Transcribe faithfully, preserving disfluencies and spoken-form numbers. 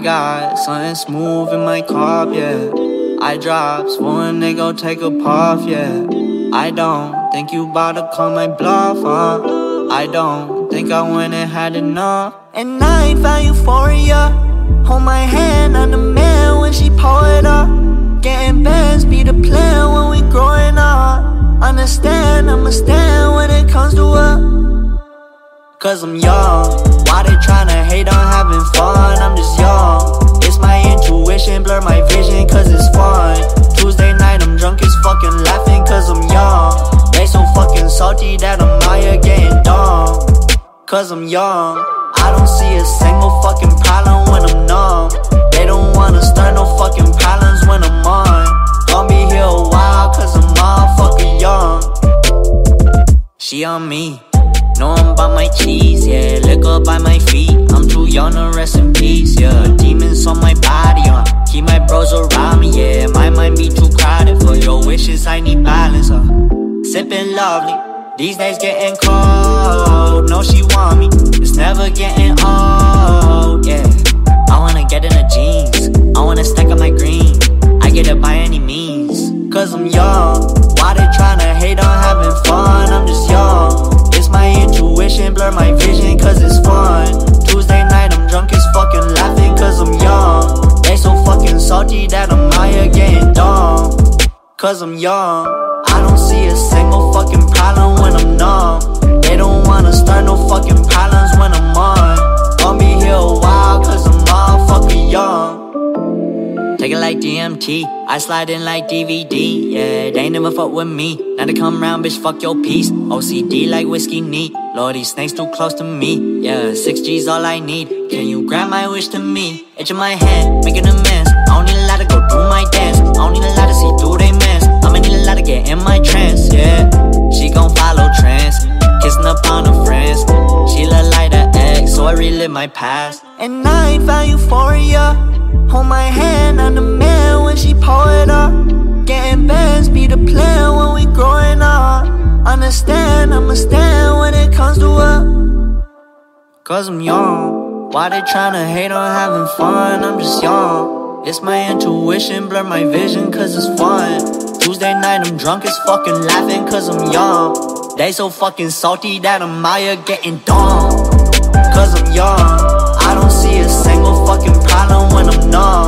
got something smooth in my cup, yeah. I drops when they go take a puff, yeah. I don't think you bout to call my bluff, huh? I don't think I went and had enough. And I ain't found euphoria. Hold my hand on the man when she pull it up. Getting bands be the plan when we growing up. Understand, I'ma stand when it comes to what? Cause I'm young. Why they tryna hate on having fun? I'm just young. It's my intuition, blur my vision cause it's fun. Tuesday night I'm drunk as fucking laughing cause I'm young. They so fucking salty that I'm out here getting dumb. Cause I'm young. I don't see a single fucking problem when I'm numb. They don't wanna start no fucking problems when I'm on. Gonna be here a while cause I'm motherfucking young. She on me, know I'm about my cheese, yeah. Liquor by my feet, I'm too young to rest in peace, yeah. Demons on my body, uh. Keep my bros around me, yeah. My mind be too crowded for your wishes, I need balance, uh. Sippin' lovely, these days getting cold. No, she want me, it's never getting old, yeah. I wanna get in her jeans, I wanna stack up my green. I get it by any means, cause I'm young. Why they tryna hate on having fun? I'm just young. It's my intuition, blur my vision cause it's fun. Tuesday night I'm drunk as fucking laughing cause I'm young. They so fucking salty that I'm out here getting dumb. Cause I'm young. I don't see a single fucking problem when I'm numb. They don't wanna start no fucking problems when I'm on. Gonna be here a while cause I'm motherfucking young. Take it like D M T, I slide in like D V D, yeah. They ain't never fuck with me, now they come round, bitch, fuck your peace. O C D like whiskey neat, Lord, these snakes too close to me, yeah. Six G's all I need, can you grant my wish to me? Itching my hand, making a mess, I don't need a lot to go do my dance. I don't need a lot to see through they mess, I'ma need a lot to get in my trance, yeah. She gon' follow trends, kissing up on her friends. She look like the ex, so I relive my past. And I ain't found euphoria. Hold my hand on the man when she pull it up. Getting bands be the plan when we growing up. Understand, I'ma stand when it comes to what? Cause I'm young. Why they tryna hate on having fun? I'm just young. It's my intuition, blur my vision cause it's fun. Tuesday night I'm drunk as fucking laughing cause I'm young. They so fucking salty that I'm out here getting dumb. Cause I'm young. I don't see a single fucking problem when I'm numb.